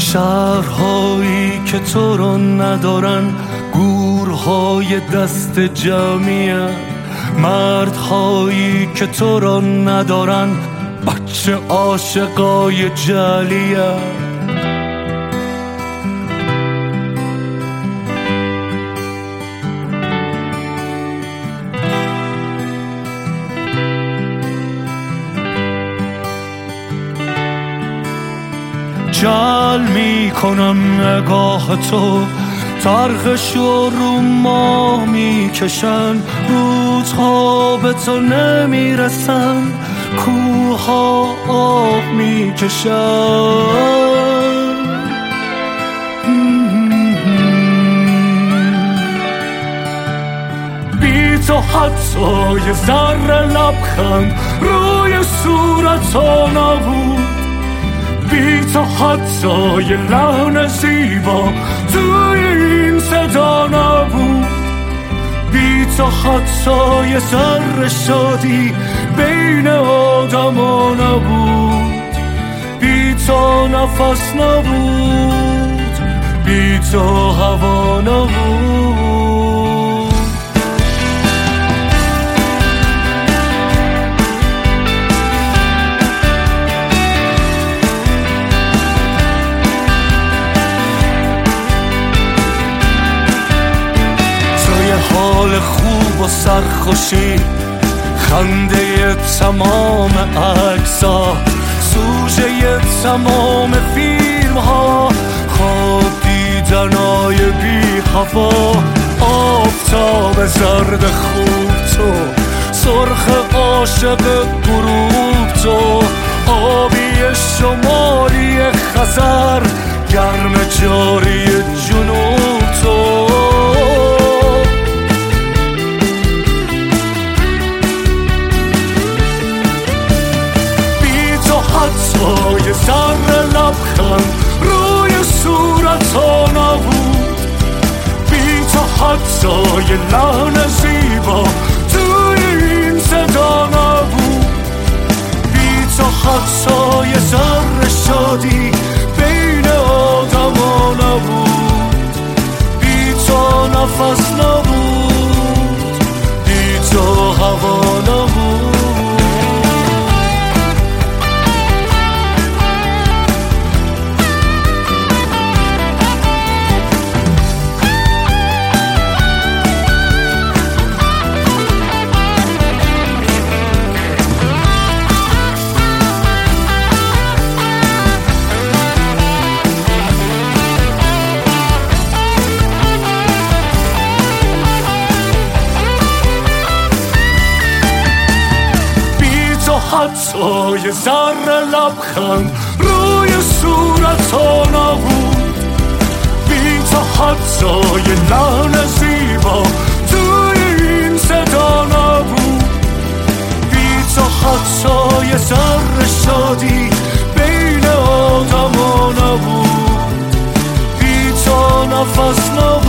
شهرهایی که تو را ندارن گورهای دست جمعیه، مردهایی که تو را ندارن بچه عاشقای جلیه. جل میکنم نگاه تو، طرحشو رو ماه میکشن، روزها به تو نمیرسن، کوها آب میکشن. بی تو حتی یه ذره لبخند روی صورت ها نبود، بی تو حتی یه لحن زیبا توی این صدا نبود، بی تو حتی یه ذره شادی بین آدما نبود، بی تو نفس نبود، بی تو هوا نبود. حال خوب و سرخوشی، خنده تمام عکس‌ها، سوژه تمام فیلم ها، خواب دیدنای بی هوا، آفتاب زرد خوب تو، سرخ عاشق غروب تو، آبی شمالی خزر، گرم جاری جنوب تو. یه ذره لبخند روی صورت ها نبود، بی تو حتی یه لحن زیبا توی این صدا نبود، بی تو حتی یه ذره شادی بین آدما نبود، بی تو نفس نبود، بی تو هوا نبود. حتی یه ذره لبخند روی صورت ها نبود، بی تو حتی یه لحن زیبا توی این صدا نبود، بی تو حتی یه ذره شادی بین آدما نبود، بی تو نفس نبود.